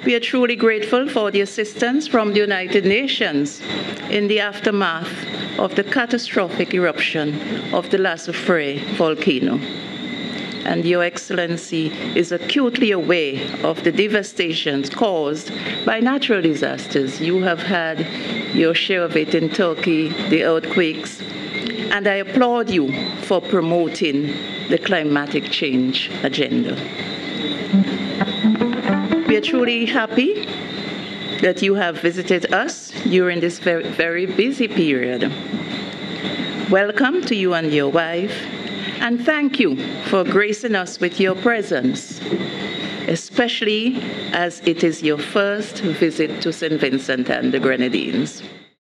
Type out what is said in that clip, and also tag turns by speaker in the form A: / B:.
A: We are truly grateful for the assistance from the United Nations in the aftermath of the catastrophic eruption of the La Soufrière volcano. And Your Excellency is acutely aware of the devastations caused by natural disasters. You have had your share of it in Turkey, the earthquakes, and I applaud you for promoting the climatic change agenda. We are truly happy that you have visited us during this very busy period. Welcome to you and your wife, and thank you for gracing us with your presence, especially as it is your first visit to St. Vincent and the Grenadines.